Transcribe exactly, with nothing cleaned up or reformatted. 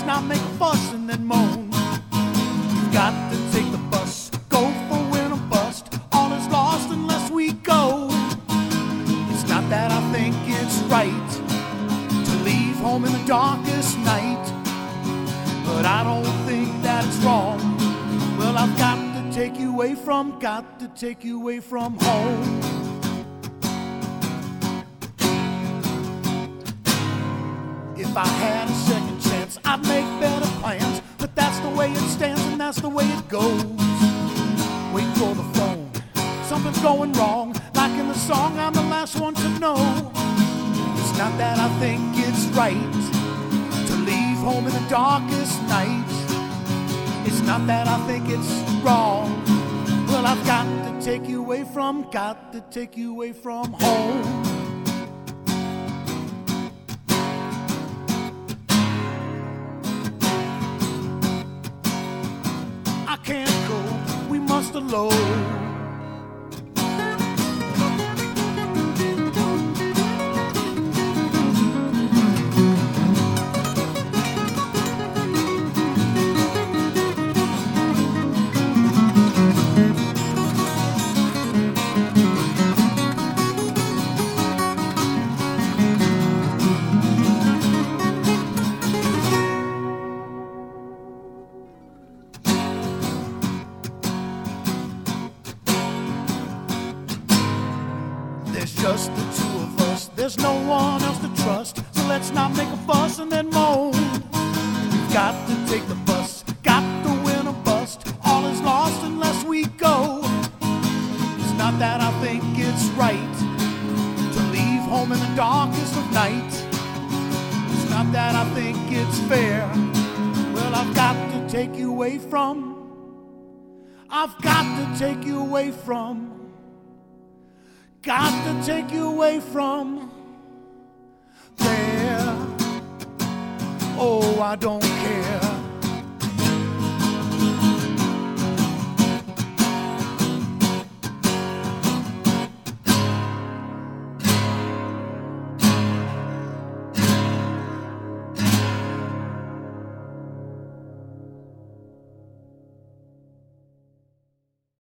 let's not make a fuss and then moan. We've got to take the bus, go for win or bust. All is lost unless we go. It's not that I think it's right to leave home in the darkest night, but I don't think that it's wrong. Well, I've got to take you away from, got to take you away from home. If I had a second chance, I'd make better plans, but that's the way it stands and that's the way it goes. Waiting for the phone, something's going wrong. Like in the song, I'm the last one to know. It's not that I think it's right to leave home in the darkest night. It's not that I think it's wrong. Well, I've got to take you away from, got to take you away from home. I can't go, we must alone. There's just the two of us, there's no one else to trust, so let's not make a fuss and then moan. We've got to take the bus, got to win or bust. All is lost unless we go. It's not that I think it's right to leave home in the darkest of night. It's not that I think it's fair. Well, I've got to take you away from, I've got to take you away from, got to take you away from there. Oh, I don't care.